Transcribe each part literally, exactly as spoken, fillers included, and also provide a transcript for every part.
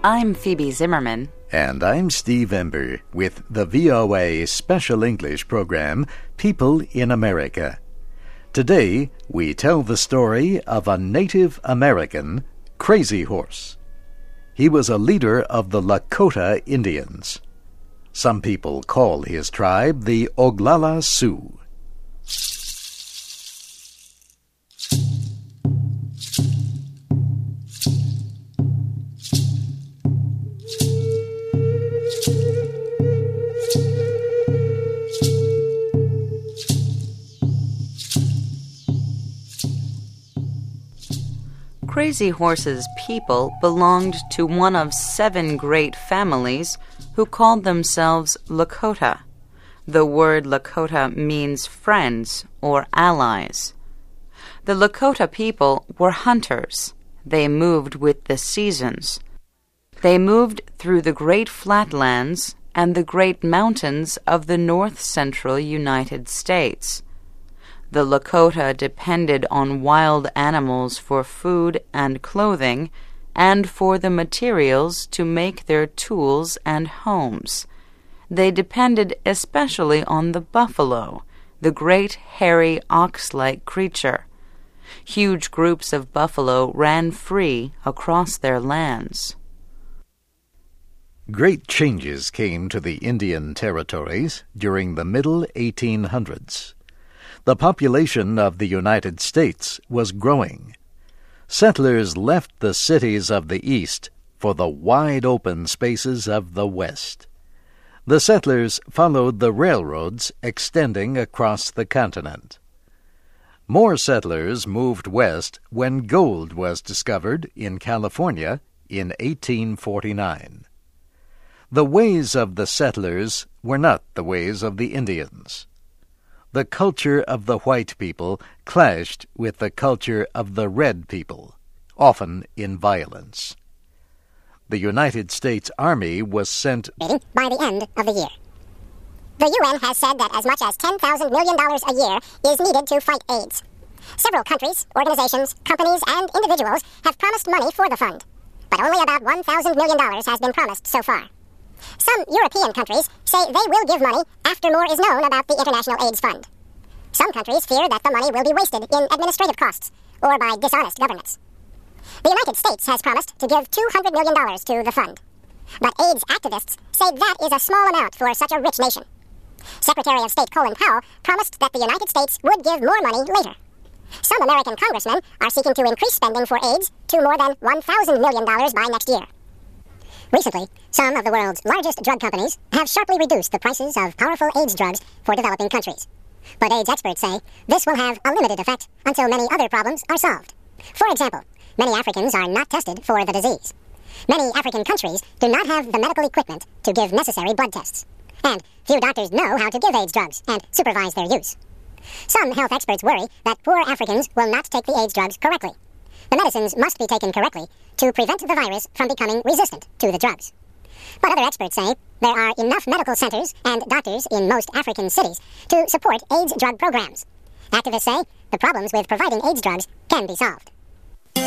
I'm Phoebe Zimmerman. And I'm Steve Ember with the V O A Special English program, People in America. Today, we tell the story of a Native American, Crazy Horse. He was a leader of the Lakota Indians. Some people call his tribe the Oglala Sioux. Crazy Horse's people belonged to one of seven great families who called themselves Lakota. The word Lakota means friends or allies. The Lakota people were hunters. They moved with the seasons. They moved through the great flatlands and the great mountains of the north-central United States. The Lakota depended on wild animals for food and clothing and for the materials to make their tools and homes. They depended especially on the buffalo, the great hairy ox-like creature. Huge groups of buffalo ran free across their lands. Great changes came to the Indian territories during the middle eighteen hundreds. The population of the United States was growing. Settlers left the cities of the East for the wide-open spaces of the West. The settlers followed the railroads extending across the continent. More settlers moved west when gold was discovered in California in eighteen forty-nine. The ways of the settlers were not the ways of the Indians. The culture of the white people clashed with the culture of the red people, often in violence. The United States Army was sent by the end of the year. The U N has said that as much as ten thousand million dollars a year is needed to fight AIDS. Several countries, organizations, companies, and individuals have promised money for the fund, but only about one thousand million dollars has been promised so far. Some European countries say they will give money after more is known about the International AIDS Fund. Some countries fear that the money will be wasted in administrative costs or by dishonest governments. The United States has promised to give two hundred million dollars to the fund. But AIDS activists say that is a small amount for such a rich nation. Secretary of State Colin Powell promised that the United States would give more money later. Some American congressmen are seeking to increase spending for AIDS to more than one thousand million dollars by next year. Recently, some of the world's largest drug companies have sharply reduced the prices of powerful AIDS drugs for developing countries. But AIDS experts say this will have a limited effect until many other problems are solved. For example, many Africans are not tested for the disease. Many African countries do not have the medical equipment to give necessary blood tests. And few doctors know how to give AIDS drugs and supervise their use. Some health experts worry that poor Africans will not take the AIDS drugs correctly. The medicines must be taken correctly to prevent the virus from becoming resistant to the drugs. But other experts say there are enough medical centers and doctors in most African cities to support AIDS drug programs. Activists say the problems with providing AIDS drugs can be solved. The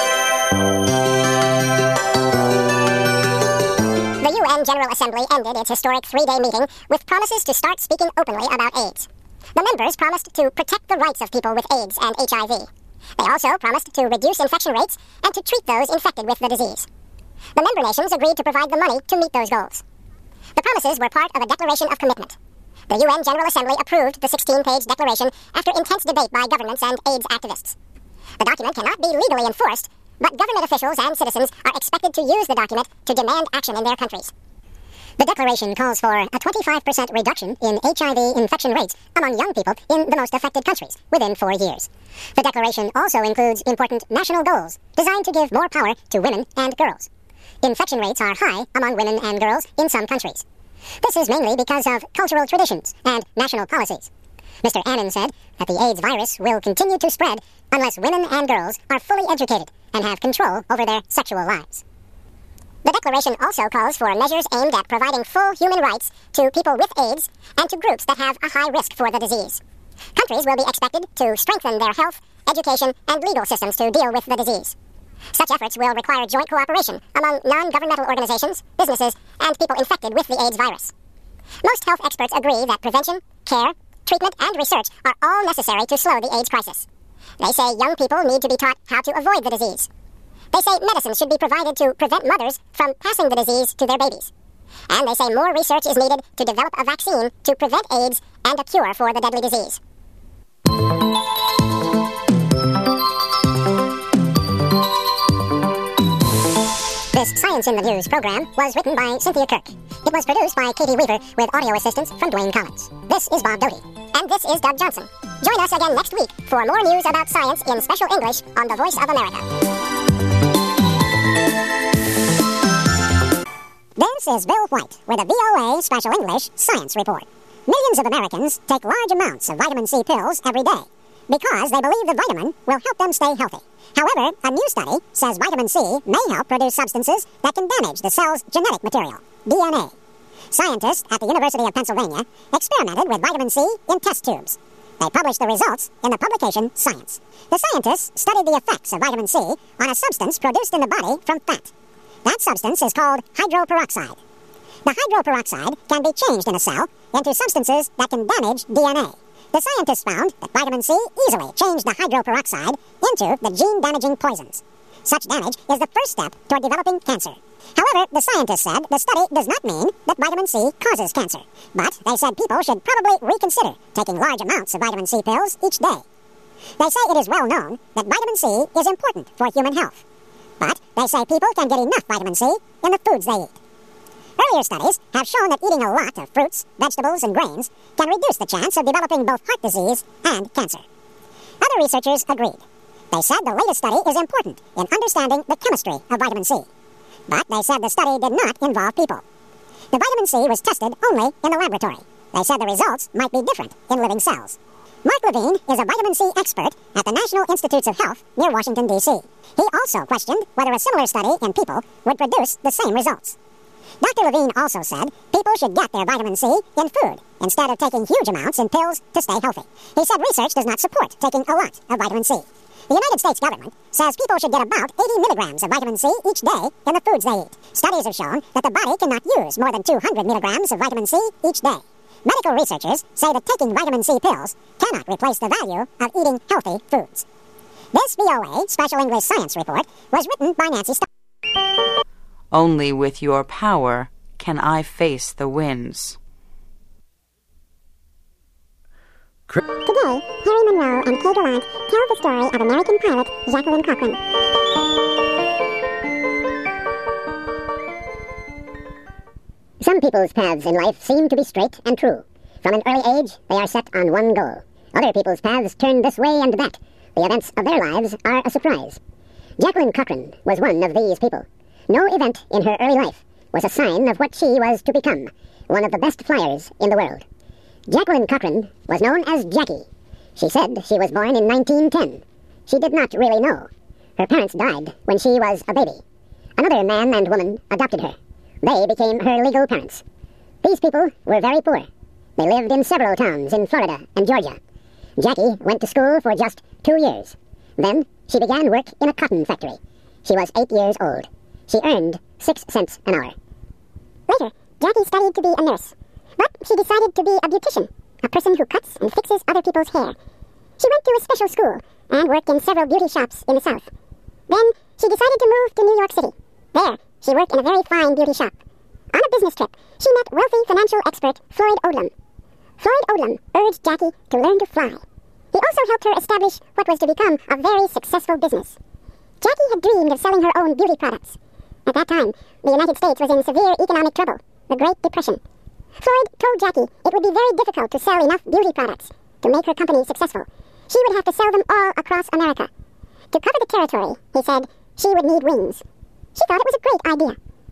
U N General Assembly ended its historic three-day meeting with promises to start speaking openly about AIDS. The members promised to protect the rights of people with AIDS and H I V. They also promised to reduce infection rates and to treat those infected with the disease. The member nations agreed to provide the money to meet those goals. The promises were part of a declaration of commitment. The U N General Assembly approved the sixteen-page declaration after intense debate by governments and AIDS activists. The document cannot be legally enforced, but government officials and citizens are expected to use the document to demand action in their countries. The declaration calls for a twenty-five percent reduction in H I V infection rates among young people in the most affected countries within four years. The declaration also includes important national goals designed to give more power to women and girls. Infection rates are high among women and girls in some countries. This is mainly because of cultural traditions and national policies. Mister Annan said that the AIDS virus will continue to spread unless women and girls are fully educated and have control over their sexual lives. The declaration also calls for measures aimed at providing full human rights to people with AIDS and to groups that have a high risk for the disease. Countries will be expected to strengthen their health, education, and legal systems to deal with the disease. Such efforts will require joint cooperation among non-governmental organizations, businesses, and people infected with the AIDS virus. Most health experts agree that prevention, care, treatment, and research are all necessary to slow the AIDS crisis. They say young people need to be taught how to avoid the disease. They say medicine should be provided to prevent mothers from passing the disease to their babies. And they say more research is needed to develop a vaccine to prevent AIDS and a cure for the deadly disease. This Science in the News program was written by Cynthia Kirk. It was produced by Katie Weaver with audio assistance from Dwayne Collins. This is Bob Doty. And this is Doug Johnson. Join us again next week for more news about science in special English on the Voice of America. This is Bill White with a V O A Special English Science Report. Millions of Americans take large amounts of vitamin C pills every day because they believe the vitamin will help them stay healthy. However, a new study says vitamin C may help produce substances that can damage the cell's genetic material, D N A. Scientists at the University of Pennsylvania experimented with vitamin C in test tubes. They published the results in the publication Science. The scientists studied the effects of vitamin C on a substance produced in the body from fat. That substance is called hydroperoxide. The hydroperoxide can be changed in a cell into substances that can damage D N A. The scientists found that vitamin C easily changed the hydroperoxide into the gene-damaging poisons. Such damage is the first step toward developing cancer. However, the scientists said the study does not mean that vitamin C causes cancer. But they said people should probably reconsider taking large amounts of vitamin C pills each day. They say it is well known that vitamin C is important for human health. But they say people can get enough vitamin C in the foods they eat. Earlier studies have shown that eating a lot of fruits, vegetables, and grains can reduce the chance of developing both heart disease and cancer. Other researchers agreed. They said the latest study is important in understanding the chemistry of vitamin C. But they said the study did not involve people. The vitamin C was tested only in the laboratory. They said the results might be different in living cells. Mark Levine is a vitamin C expert at the National Institutes of Health near Washington, D C He also questioned whether a similar study in people would produce the same results. Doctor Levine also said people should get their vitamin C in food instead of taking huge amounts in pills to stay healthy. He said research does not support taking a lot of vitamin C. The United States government says people should get about eighty milligrams of vitamin C each day in the foods they eat. Studies have shown that the body cannot use more than two hundred milligrams of vitamin C each day. Medical researchers say that taking vitamin C pills cannot replace the value of eating healthy foods. This V O A Special English Science Report was written by Nancy Starr. Only with your power can I face the winds. Today, Harry Monroe and Kay Gallant tell the story of American pilot Jacqueline Cochran. Some people's paths in life seem to be straight and true. From an early age, they are set on one goal. Other people's paths turn this way and that. The events of their lives are a surprise. Jacqueline Cochran was one of these people. No event in her early life was a sign of what she was to become, one of the best flyers in the world. Jacqueline Cochran was known as Jackie. She said she was born in nineteen ten. She did not really know. Her parents died when she was a baby. Another man and woman adopted her. They became her legal parents. These people were very poor. They lived in several towns in Florida and Georgia. Jackie went to school for just two years. Then she began work in a cotton factory. She was eight years old. She earned six cents an hour. Later, Jackie studied to be a nurse. But she decided to be a beautician, a person who cuts and fixes other people's hair. She went to a special school and worked in several beauty shops in the South. Then she decided to move to New York City. There, she worked in a very fine beauty shop. On a business trip, she met wealthy financial expert Floyd Odlum. Floyd Odlum urged Jackie to learn to fly. He also helped her establish what was to become a very successful business. Jackie had dreamed of selling her own beauty products. At that time, the United States was in severe economic trouble, the Great Depression. Floyd told Jackie it would be very difficult to sell enough beauty products to make her company successful. She would have to sell them all across America. To cover the territory, he said, she would need wings. She thought it was a great idea.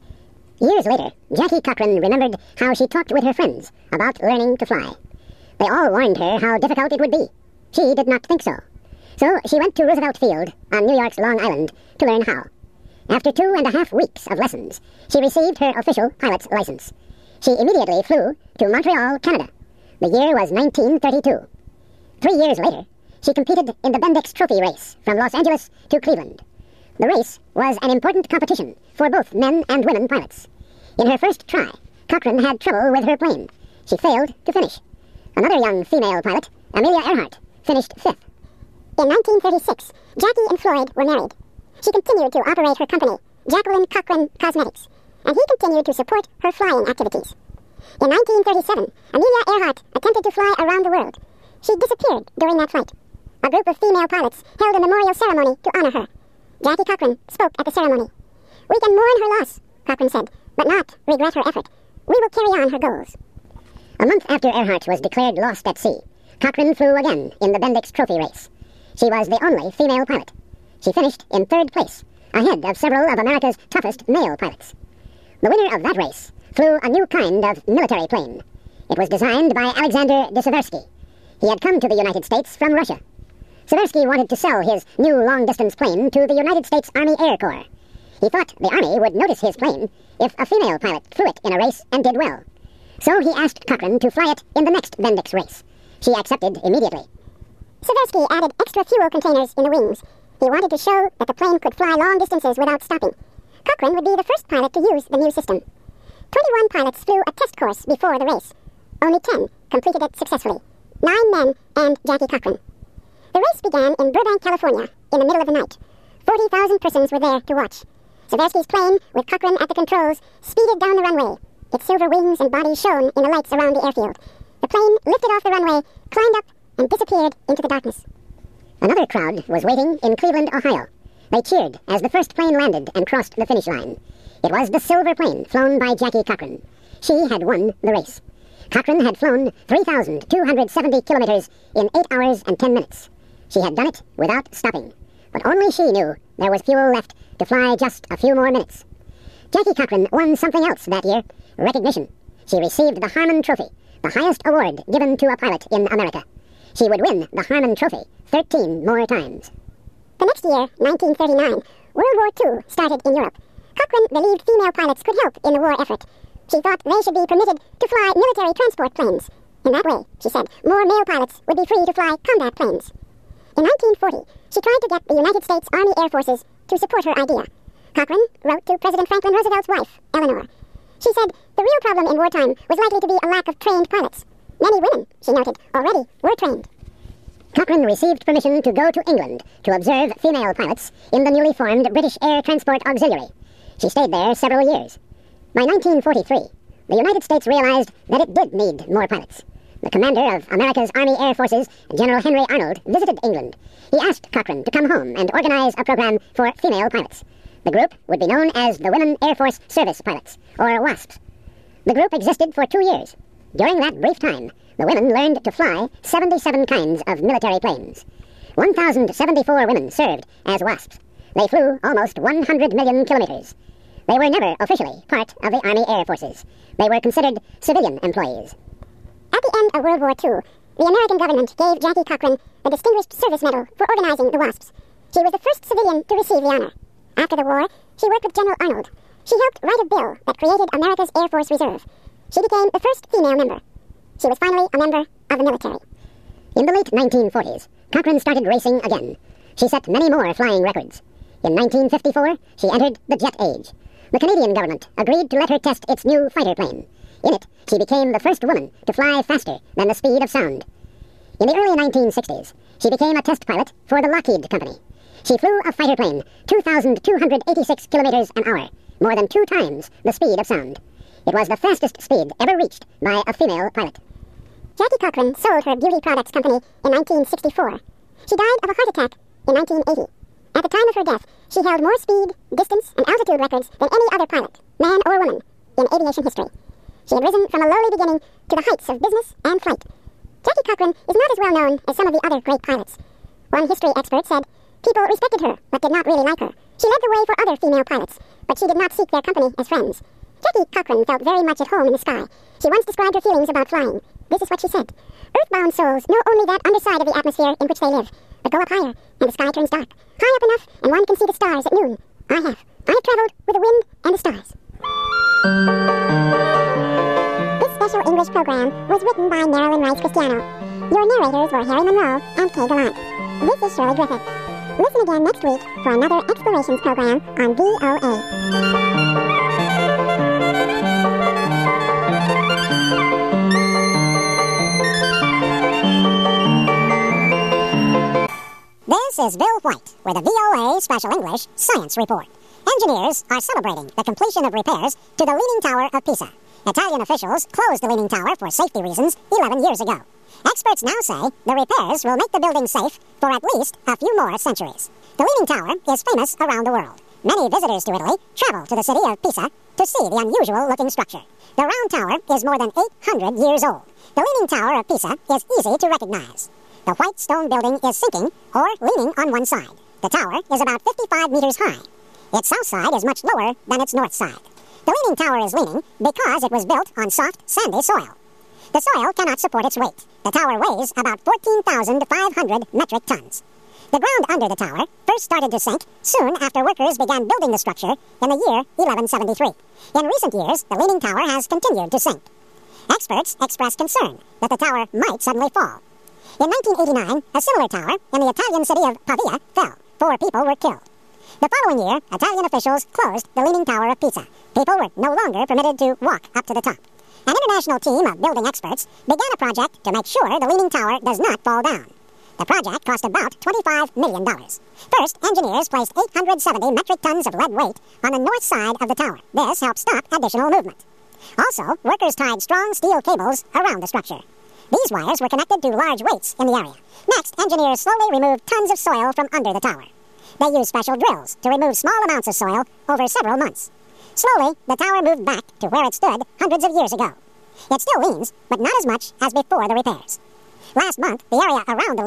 Years later, Jackie Cochran remembered how she talked with her friends about learning to fly. They all warned her how difficult it would be. She did not think so. So she went to Roosevelt Field on New York's Long Island to learn how. After two and a half weeks of lessons, she received her official pilot's license. She immediately flew to Montreal, Canada. The year was nineteen thirty-two. Three years later, she competed in the Bendix Trophy race from Los Angeles to Cleveland. The race was an important competition for both men and women pilots. In her first try, Cochran had trouble with her plane. She failed to finish. Another young female pilot, Amelia Earhart, finished fifth. In nineteen thirty-six, Jackie and Floyd were married. She continued to operate her company, Jacqueline Cochran Cosmetics, and he continued to support her flying activities. In nineteen thirty-seven, Amelia Earhart attempted to fly around the world. She disappeared during that flight. A group of female pilots held a memorial ceremony to honor her. Jackie Cochran spoke at the ceremony. "We can mourn her loss," Cochran said, "but not regret her effort. We will carry on her goals." A month after Earhart was declared lost at sea, Cochran flew again in the Bendix Trophy race. She was the only female pilot. She finished in third place, ahead of several of America's toughest male pilots. The winner of that race flew a new kind of military plane. It was designed by Alexander de Seversky. He had come to the United States from Russia. Seversky wanted to sell his new long-distance plane to the United States Army Air Corps. He thought the Army would notice his plane if a female pilot flew it in a race and did well. So he asked Cochran to fly it in the next Bendix race. She accepted immediately. Seversky added extra fuel containers in the wings. He wanted to show that the plane could fly long distances without stopping. Cochran would be the first pilot to use the new system. Twenty-one pilots flew a test course before the race. Only ten completed it successfully. Nine men and Jackie Cochran. The race began in Burbank, California, in the middle of the night. Forty thousand persons were there to watch. Seversky's plane, with Cochran at the controls, speeded down the runway. Its silver wings and body shone in the lights around the airfield. The plane lifted off the runway, climbed up, and disappeared into the darkness. Another crowd was waiting in Cleveland, Ohio. They cheered as the first plane landed and crossed the finish line. It was the silver plane flown by Jackie Cochran. She had won the race. Cochran had flown three thousand two hundred seventy kilometers in eight hours and ten minutes. She had done it without stopping. But only she knew there was fuel left to fly just a few more minutes. Jackie Cochran won something else that year, recognition. She received the Harmon Trophy, the highest award given to a pilot in America. She would win the Harmon Trophy thirteen more times. The next year, nineteen thirty-nine, World War Two started in Europe. Cochran believed female pilots could help in the war effort. She thought they should be permitted to fly military transport planes. In that way, she said, more male pilots would be free to fly combat planes. In nineteen forty, she tried to get the United States Army Air Forces to support her idea. Cochran wrote to President Franklin Roosevelt's wife, Eleanor. She said the real problem in wartime was likely to be a lack of trained pilots. Many women, she noted, already were trained. Cochran received permission to go to England to observe female pilots in the newly formed British Air Transport Auxiliary. She stayed there several years. By nineteen forty-three, the United States realized that it did need more pilots. The commander of America's Army Air Forces, General Henry Arnold, visited England. He asked Cochran to come home and organize a program for female pilots. The group would be known as the Women Air Force Service Pilots, or WASPs. The group existed for two years. During that brief time, the women learned to fly seventy-seven kinds of military planes. one thousand seventy-four women served as WASPs. They flew almost one hundred million kilometers. They were never officially part of the Army Air Forces. They were considered civilian employees. At the end of World War Two, the American government gave Jackie Cochran the Distinguished Service Medal for organizing the WASPs. She was the first civilian to receive the honor. After the war, she worked with General Arnold. She helped write a bill that created America's Air Force Reserve. She became the first female member. She was finally a member of the military. In the late nineteen forties, Cochran started racing again. She set many more flying records. In nineteen fifty-four, she entered the jet age. The Canadian government agreed to let her test its new fighter plane. In it, she became the first woman to fly faster than the speed of sound. In the early nineteen sixties, she became a test pilot for the Lockheed Company. She flew a fighter plane two thousand two hundred eighty-six kilometers an hour, more than two times the speed of sound. It was the fastest speed ever reached by a female pilot. Jackie Cochran sold her beauty products company in nineteen sixty-four. She died of a heart attack in nineteen eighty. At the time of her death, she held more speed, distance, and altitude records than any other pilot, man or woman, in aviation history. She had risen from a lowly beginning to the heights of business and flight. Jackie Cochran is not as well known as some of the other great pilots. One history expert said, people respected her, but did not really like her. She led the way for other female pilots, but she did not seek their company as friends. Jackie Cochran felt very much at home in the sky. She once described her feelings about flying. This is what she said. Earthbound souls know only that underside of the atmosphere in which they live, but go up higher, and the sky turns dark. High up enough, and one can see the stars at noon. I have. I have traveled with the wind and the stars. This special English program was written by Marilyn Rice Cristiano. Your narrators were Harry Monroe and Kay Gallant. This is Shirley Griffith. Listen again next week for another explorations program on V O A. This is Bill White with a V O A Special English Science Report. Engineers are celebrating the completion of repairs to the Leaning Tower of Pisa. Italian officials closed the Leaning Tower for safety reasons eleven years ago. Experts now say the repairs will make the building safe for at least a few more centuries. The Leaning Tower is famous around the world. Many visitors to Italy travel to the city of Pisa to see the unusual-looking structure. The round tower is more than eight hundred years old. The Leaning Tower of Pisa is easy to recognize. The white stone building is sinking or leaning on one side. The tower is about fifty-five meters high. Its south side is much lower than its north side. The Leaning Tower is leaning because it was built on soft, sandy soil. The soil cannot support its weight. The tower weighs about fourteen thousand five hundred metric tons. The ground under the tower first started to sink soon after workers began building the structure in the year eleven seventy-three. In recent years, the Leaning Tower has continued to sink. Experts express concern that the tower might suddenly fall. In nineteen eighty-nine, a similar tower in the Italian city of Pavia fell. Four people were killed. The following year, Italian officials closed the Leaning Tower of Pisa. People were no longer permitted to walk up to the top. An international team of building experts began a project to make sure the Leaning Tower does not fall down. The project cost about twenty-five million dollars. First, engineers placed eight hundred seventy metric tons of lead weight on the north side of the tower. This helped stop additional movement. Also, workers tied strong steel cables around the structure. These wires were connected to large weights in the area. Next, engineers slowly removed tons of soil from under the tower. They used special drills to remove small amounts of soil over several months. Slowly, the tower moved back to where it stood hundreds of years ago. It still leans, but not as much as before the repairs. Last month, the area around the